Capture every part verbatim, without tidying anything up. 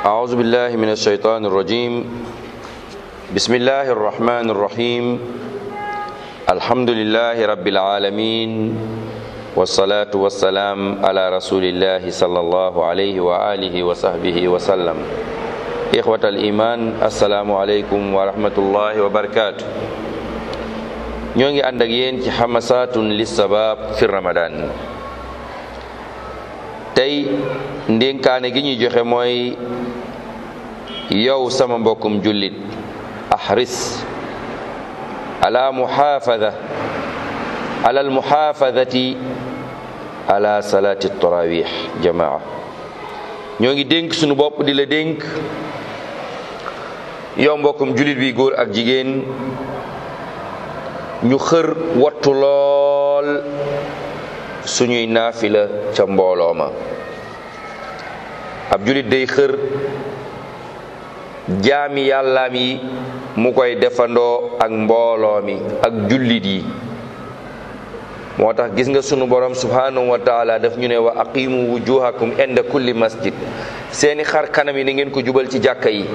أعوذ بالله من الشيطان الرجيم بسم الله الرحمن الرحيم الحمد لله رب العالمين والصلاة والسلام على رسول الله صلى الله عليه وآله وصحبه وسلم إخوة الإيمان السلام عليكم ورحمة الله وبركاته ñoo ngi ànd ak yéen ci xamasatun lissabab fi ramadan tey ndénkaane gi ñuy joxe mooy yow sama mbokkum jullit ahris ala muhafada ala al muhafadati ala salati tarawih jamaa ñoo ngi dénk sunu bopp di la dénk yow mbokkum jullit bi góor ak jigéen ñu xër wattu lool suñuy naafila ca mbooloo ma ab jullit day xër jaami yàllaam yi mu koy defandoo ak mbooloo mi ak jullit yi moo tax gis nga sunu borom subhanahu wa taala daf ñu ne wa aqimu wujuhakum inda kulli masjid seeni xar kanam yi na ngeen ko jubal ci jàkka yi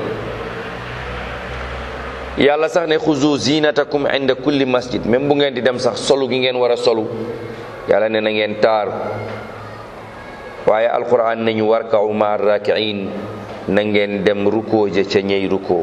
yàlla sax ne xuzu zinatakum inda kulli masjid même bu ngeen di dem sax solu gi ngeen war a solu yàlla ne na ngeen taaru waaye alquran nañu warka'u ma rakiin na ngeen dem rukkoo ja ca ñey rukkoo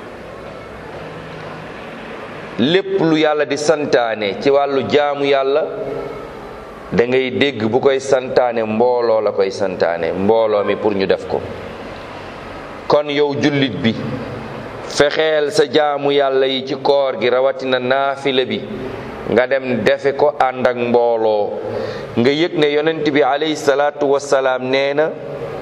lépp lu yàlla di santaane ci wàllu jaamu yàlla da ngay dégg bu koy santaane mbooloo la koy santaane mbooloo mi pour ñu def ko kon yow jullit bi fexeel sa jaamu yàlla yi ci koor gi rawatina naafila bi nga dem defe ko ànd ak mbooloo nga yëg ne yonent bi alayhi salaatu wassalaam nee na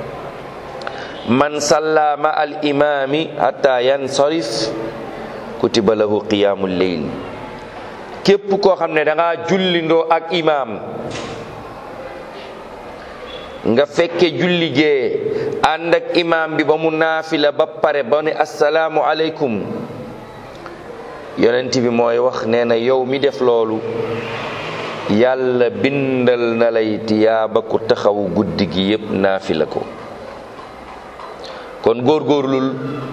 man salla ma al imaami hatta yansarif kutiba lahu qiyaamul layl képp koo xam ne da ngaa jullindoo ak imaam nga fekke julli gee ànd ak imaam bi ba mu naafila ba pare ba ne assalaamu aleykum yonent bi mooy wax nee na yow mi def loolu yàlla bindal na lay tiyaaba ku taxawu guddi gi yépp naafila ko kon góorgóorlul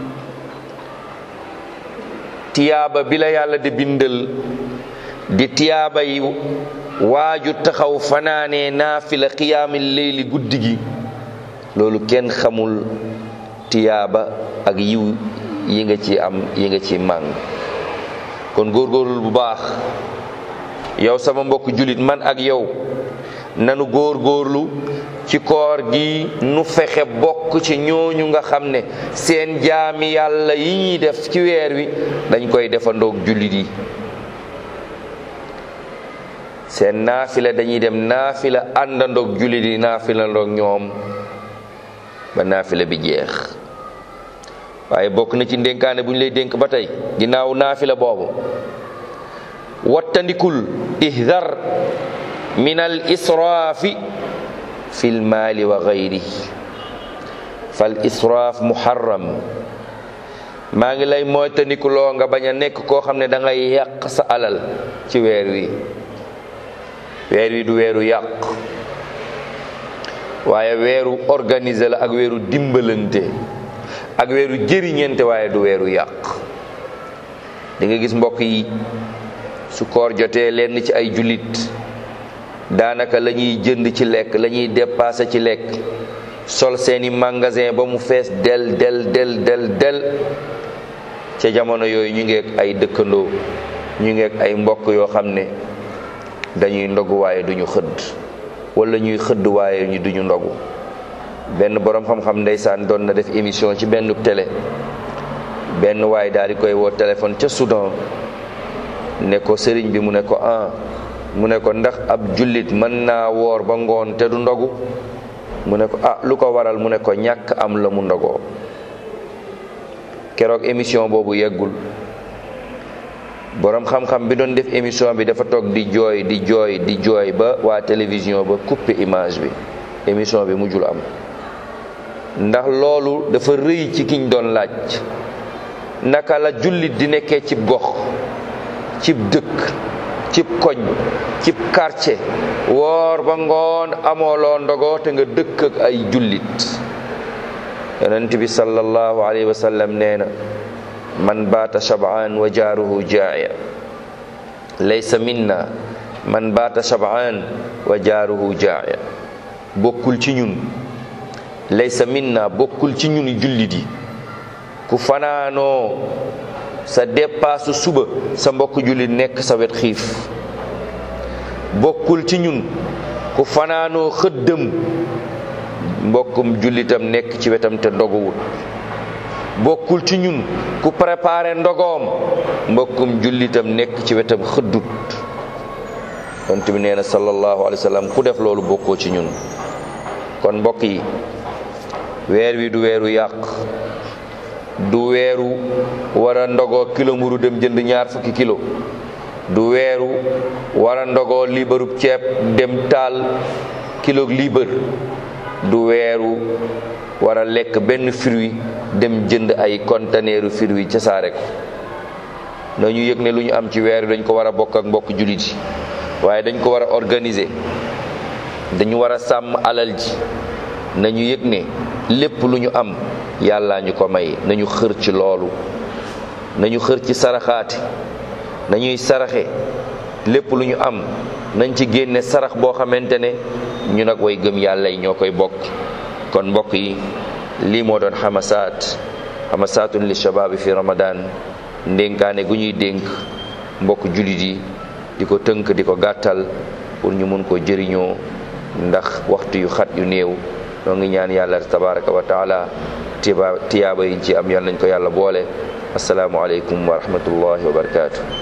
tiyaaba bi la yàlla di bindal di tiyaaba yi waaju taxaw fanaanee naafila qiyaamil layli guddi gi loolu kenn xamul tiyaaba ak yiw yi nga ci am yi nga ci màng kon góorgóorlul bu baax yow sama mbokk jullit man ak yow nanu góorgóorlu ci koor gi nu fexe bokk ci ñooñu nga xam ne seen jaami yàlla yi ñuy def ci weer wi dañ koy defandoog jullit yi seen naafila dañuy dem naafila àndandoog jullit yi naafila ndoog ñoom ba naafila bi jeex waaye bokk na ci ndénkaane bu ñu lay dénk ba tey ginnaaw naafila boobu wattandikul ihdar min al israafi fi l maali wa gayrihi fal israaf muharram maa ngi lay moytandikuloo nga bañ a nekk koo xam ne da ngay yàq sa alal ci weer wi weer wi du weeru yàq waaye weeru organiser la ak weeru dimbalante ak weeru jëriñante waaye du weeru yàq di nga gis mbokk yi su koor jotee lenn ci ay jullit daanaka la ñuy jënd ci lekk la ñuy dépassé ci lekk sol seeni magasin ba mu fees del del del del del ca jamono yooyu ñu ngi ak ay dëkkandoo ñu ngi ak ay mbokk yoo xam ne dañuy ndogu waaye duñu xëdd wala ñuy xëdd waaye ñu duñu ndogu benn boroom xam-xam ndeysaan doon na def émission ci benn télé benn waay daal di koy woo téléphone ca Soudan ne ko sëriñ bi mu ne ko ah mu ne ko ndax ab jullit mën naa woor ba ngoon te du ndogu mu ne ko ah lu ko waral mu ne ko ñàkk am la mu ndogoo keroog émission boobu yeggul boroom xam-xam bi doon def émission bi dafa toog di jooy di jooy di jooy ba waa télévision ba coupé image bi émission bi mujjul am ndax loolu dafa rëy ci kiñ doon laaj naka la jullit di nekkee cib gox cib dëkk cib koñ cib quartier woor ba ngoon amooloo ndogoo te nga dëkk ak ay jullit yonent bi sallallahu alayhi wa sallam nee na man baata shab'an wa jaaruhu jaa'i laysa minna man baata shab'an wa jaaruhu jaa'i bokkul ci ñun laysa minna bokkul ci ñun jullit yi ku fanaanoo sa dépaasu suba sa mbokk jullit nekk sa wet xiif bokkul ci ñun ku fanaanoo xëddëm mbokkum jullitam nekk ci wetam te ndoguwul bokkul ci ñun ku préparé ndogoom mbokkum jullitam nekk ci wetam xëddut yonent bi nee na sallallahu alayhi wa sallam ku def loolu bokkoo ci ñun kon mbokk yi weer wi du weeru yàq du weeru war a ndogoo kilo mburu dem jënd ñaar fukki kilo du weeru war a ndogoo liibarub ceeb dem taal kilo liibar du weeru war a lekk benn fruit dem jënd ay conteneeru fruit ca saare ko nañu yëg ne lu ñu am ci weer wi dañ ko war a bokk ak mbokk jullit yi waaye dañ ko war a organiser dañu war a sàmm alal ji nañu yëg ne lépp lu ñu am yàllaa ñu ko may nañu xër ci loolu nañu xër ci saraxaati nañuy saraxe lépp lu ñu am nañ ci génne sarax boo xamante ne ñu nag way gëm yàlla yi ñoo koy bokk kon mbokk yi lii moo doon xamasaat xamasaatun li shababi fi ramadan ndénkaane gu ñuy dénk mbokk jullit yi di ko tënk di ko gàttal pour ñu mun ko jëriñoo ndax waxtu yu xat yu néew noo ngi ñaan yàlla tabaraka wa taala tiyaaba yi ci am yal nañ ko yàlla boole asalaamu aleykum wa rahmatullahi wa barakaatu.